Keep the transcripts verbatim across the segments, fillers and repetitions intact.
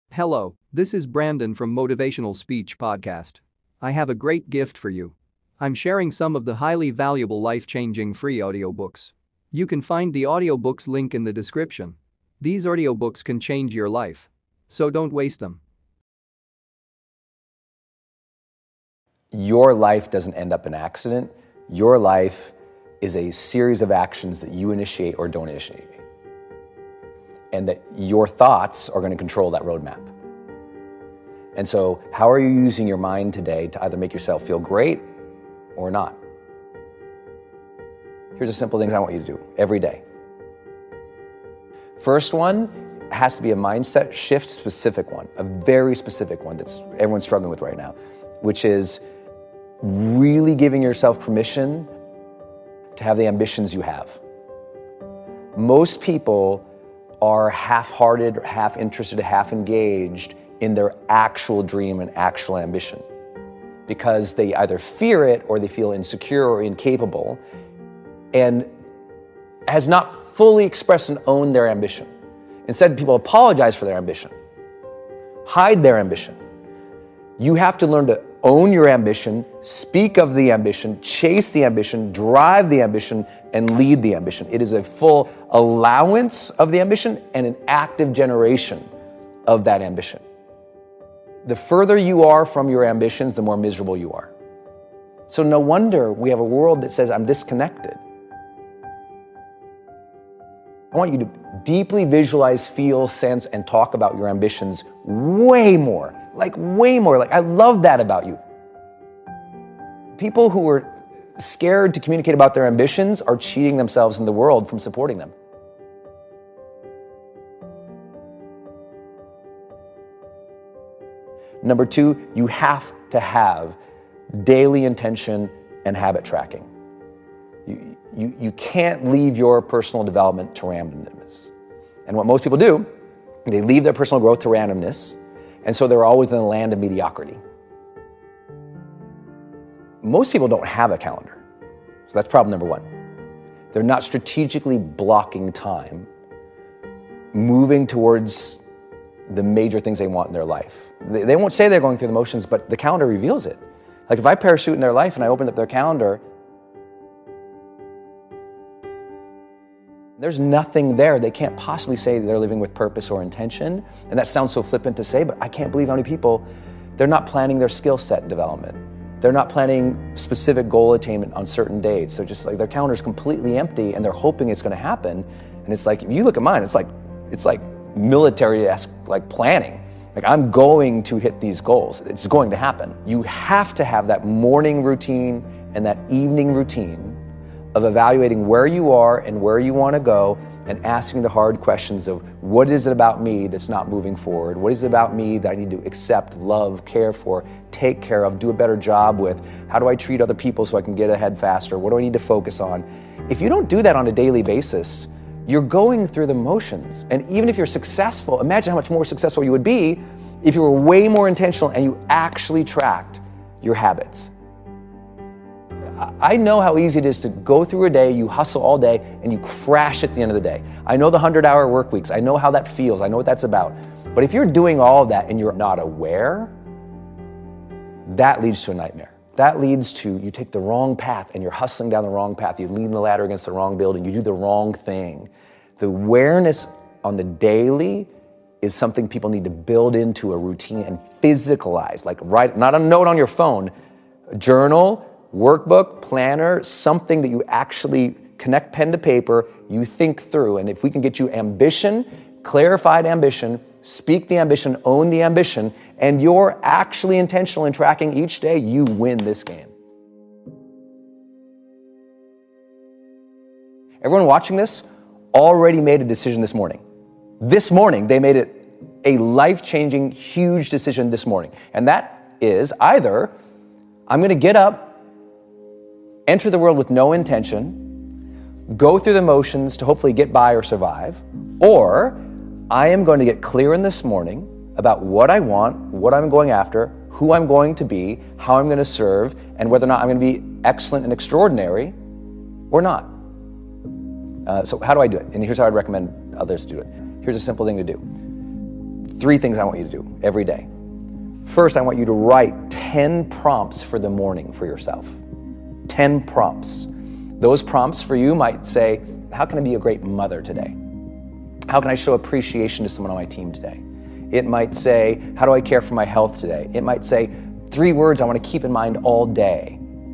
Hello, this is Brandon from Motivational Speech Podcast. I have a great gift for you. I'm sharing some of the highly valuable life-changing free audiobooks. You can find the audiobooks link in the description. These audiobooks can change your life. So don't waste them. Your life doesn't end up an accident. Your life is a series of actions that you initiate or don't initiate. And that your thoughts are going to control that roadmap. And so, how are you using your mind today to either make yourself feel great or not? Here's the simple things I want you to do every day. First one has to be a mindset shift specific one, a very specific one that's everyone's struggling with right now, which is really giving yourself permission to have the ambitions you have. Most people are half-hearted, half interested, half engaged in their actual dream and actual ambition because they either fear it or they feel insecure or incapable and has not fully expressed and owned their ambition. Instead, people apologize for their ambition, hide their ambition. You have to learn to own your ambition, speak of the ambition, chase the ambition, drive the ambition, and lead the ambition. It is a full allowance of the ambition and an active generation of that ambition. The further you are from your ambitions, the more miserable you are. So no wonder we have a world that says, I'm disconnected. I want you to deeply visualize, feel, sense, and talk about your ambitions way more. Like way more. Like I love that about you. People who are scared to communicate about their ambitions are cheating themselves and the world from supporting them. Number two, you have to have daily intention and habit tracking. You, you, you can't leave your personal development to randomness. And what most people do, they leave their personal growth to randomness, and so they're always in the land of mediocrity. Most people don't have a calendar. So that's problem number one. They're not strategically blocking time, moving towards the major things they want in their life. They, they won't say they're going through the motions, but the calendar reveals it. Like if I parachute in their life and I open up their calendar, there's nothing there. They can't possibly say they're living with purpose or intention. And that sounds so flippant to say, but I can't believe how many people, they're not planning their skill set development. They're not planning specific goal attainment on certain dates. So just like their calendar's completely empty and they're hoping it's gonna happen. And it's like, if you look at mine, it's like, it's like military-esque like planning. Like I'm going to hit these goals. It's going to happen. You have to have that morning routine and that evening routine of evaluating where you are and where you want to go and asking the hard questions of what is it about me that's not moving forward? What is it about me that I need to accept, love, care for, take care of, do a better job with? How do I treat other people so I can get ahead faster? What do I need to focus on? If you don't do that on a daily basis, you're going through the motions. And even if you're successful, imagine how much more successful you would be if you were way more intentional and you actually tracked your habits. I know how easy it is to go through a day, you hustle all day, and you crash at the end of the day. I know the hundred-hour work weeks. I know how that feels. I know what that's about. But if you're doing all of that and you're not aware, that leads to a nightmare. That leads to you take the wrong path and you're hustling down the wrong path. You lean the ladder against the wrong building. You do the wrong thing. The awareness on the daily is something people need to build into a routine and physicalize. Like write, not a note on your phone, a journal, workbook, planner, something that you actually connect pen to paper, you think through. And if we can get you ambition, clarified ambition, speak the ambition, own the ambition, and you're actually intentional in tracking each day, you win this game. Everyone watching this already made a decision this morning. This morning, they made it a life-changing, huge decision this morning. And that is either I'm gonna get up, enter the world with no intention, go through the motions to hopefully get by or survive, or I am going to get clear in this morning about what I want, what I'm going after, who I'm going to be, how I'm going to serve, and whether or not I'm going to be excellent and extraordinary or not. Uh, so how do I do it? And here's how I'd recommend others do it. Here's a simple thing to do. three things I want you to do every day. First, I want you to write ten prompts for the morning for yourself. ten prompts. Those prompts for you might say, how can I be a great mother today? How can I show appreciation to someone on my team today? It might say, how do I care for my health today? It might say, three words I want to keep in mind all day.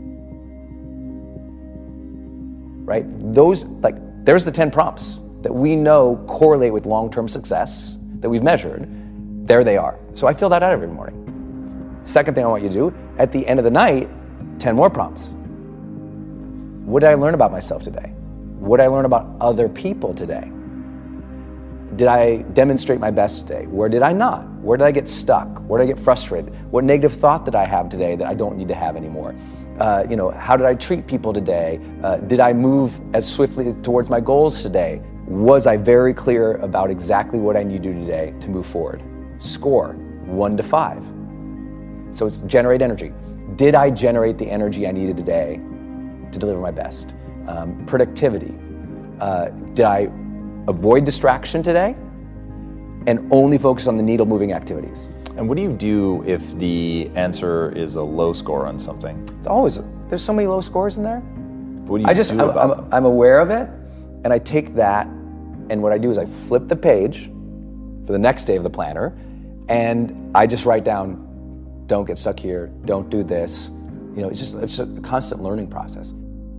Right? Those, like, there's the ten prompts that we know correlate with long-term success that we've measured. There they are. So I fill that out every morning. Second thing I want you to do, at the end of the night, ten more prompts. What did I learn about myself today? What did I learn about other people today? Did I demonstrate my best today? Where did I not? Where did I get stuck? Where did I get frustrated? What negative thought did I have today that I don't need to have anymore? Uh, you know, how did I treat people today? Uh, did I move as swiftly towards my goals today? Was I very clear about exactly what I need to do today to move forward? Score, one to five. So it's generate energy. Did I generate the energy I needed today to deliver my best? Um, productivity. Uh, did I avoid distraction today and only focus on the needle moving activities? And what do you do if the answer is a low score on something? It's always, there's so many low scores in there. What do you I just, do I'm, about I'm, I'm aware of it, and I take that, and what I do is I flip the page for the next day of the planner, and I just write down, don't get stuck here, don't do this. You know, it's just, it's just a constant learning process.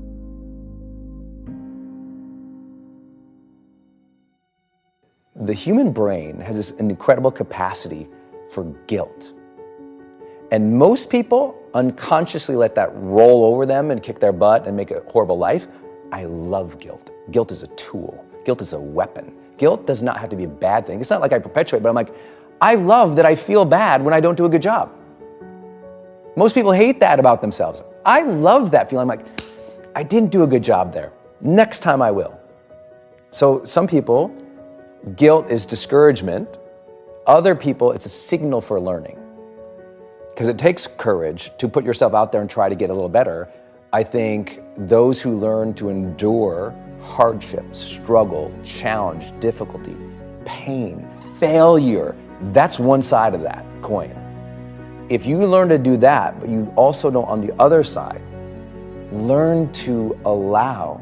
The human brain has this incredible capacity for guilt. And most people unconsciously let that roll over them and kick their butt and make a horrible life. I love guilt. Guilt is a tool. Guilt is a weapon. Guilt does not have to be a bad thing. It's not like I perpetuate, but I'm like, I love that I feel bad when I don't do a good job. Most people hate that about themselves. I love that feeling. I'm like, I didn't do a good job there. Next time I will. So some people, guilt is discouragement. Other people, it's a signal for learning. Because it takes courage to put yourself out there and try to get a little better. I think those who learn to endure hardship, struggle, challenge, difficulty, pain, failure, that's one side of that coin. If you learn to do that, but you also don't on the other side, learn to allow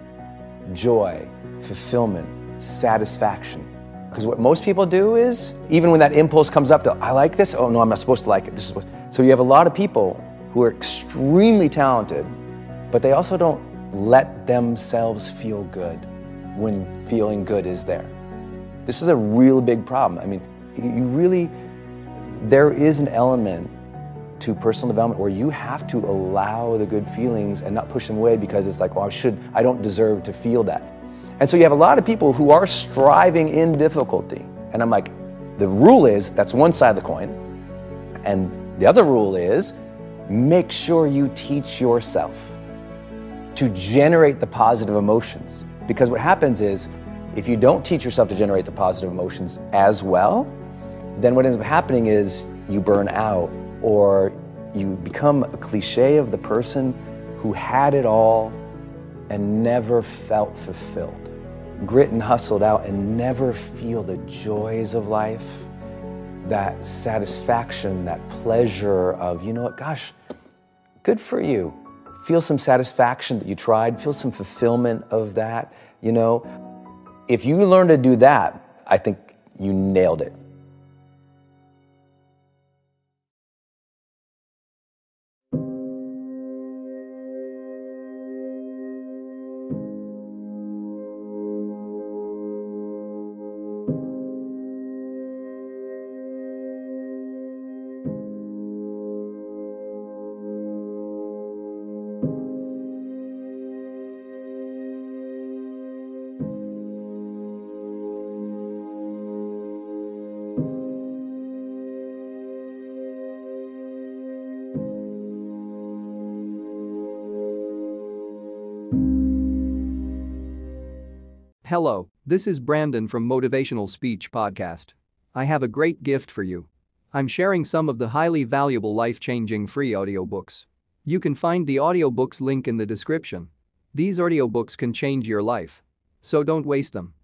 joy, fulfillment, satisfaction. Because what most people do is, even when that impulse comes up to, I like this, oh no, I'm not supposed to like it. This is what... So you have a lot of people who are extremely talented, but they also don't let themselves feel good when feeling good is there. This is a real big problem. I mean, you really, there is an element to personal development where you have to allow the good feelings and not push them away because it's like, well, I should, I don't deserve to feel that. And so you have a lot of people who are striving in difficulty. And I'm like, the rule is, that's one side of the coin. And the other rule is, make sure you teach yourself to generate the positive emotions. Because what happens is, if you don't teach yourself to generate the positive emotions as well, then what ends up happening is you burn out, or you become a cliche of the person who had it all and never felt fulfilled. Grit and hustled out and never feel the joys of life, that satisfaction, that pleasure of, you know what, gosh, good for you. Feel some satisfaction that you tried, feel some fulfillment of that, you know. If you learn to do that, I think you nailed it. Hello, this is Brandon from Motivational Speech Podcast. I have a great gift for you. I'm sharing some of the highly valuable life-changing free audiobooks. You can find the audiobooks link in the description. These audiobooks can change your life. So don't waste them.